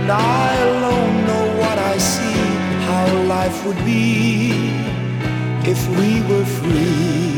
and I alone know what I see, how life would be if we were free.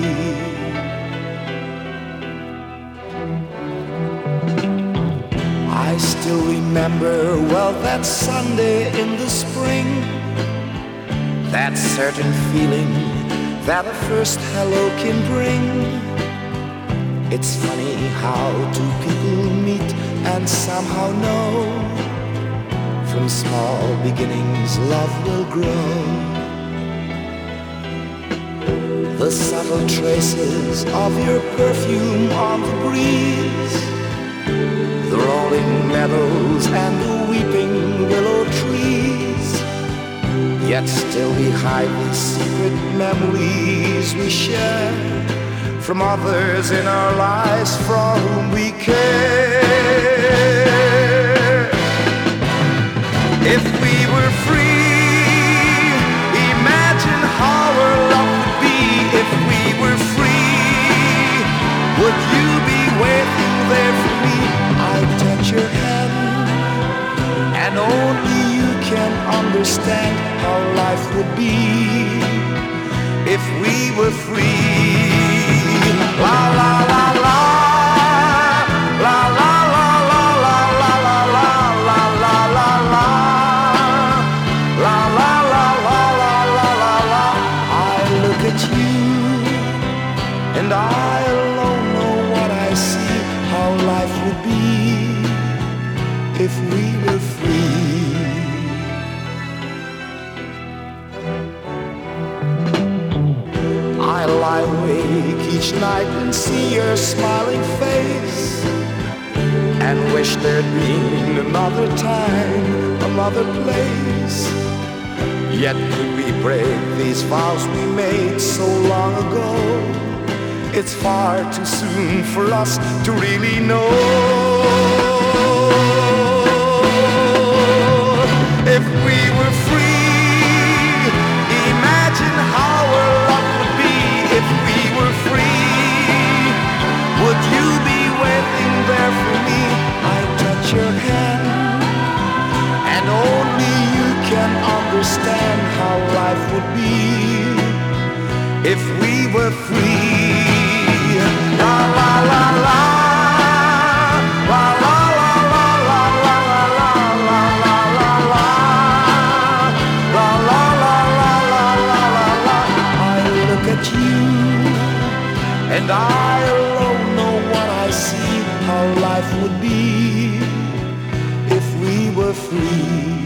I still remember well that Sunday in the spring, that certain feeling that a first hello can bring. It's funny how two people meet and somehow know from small beginnings love will grow. The subtle traces of your perfume on the breeze, the rolling meadows and the weeping willow trees, yet still we hide the secret memories we share from others in our lives for whom we care. If we were free, imagine how our love would be. If we were free, would you be waiting there for me? I'd touch your hand, and only you can understand how life would be if we were free. La la la la, la la la la la la la la la la la la, la la la la la la la la. I look at you, and I alone know what I see, how life would be if we were free. I lie awake each night and see your smiling face, and wish there'd been another time, another place. Yet could we break these vows we made so long ago? It's far too soon for us to really know. If we were free, imagine how our love would be. If we were free, would you be waiting there for me? I'd touch your hand, and only you can understand how life would be if we were free. La la la la, la la la la la la la la la la la, la la la la la la la. I look at you, and I alone know what I see, how life would be if we were free.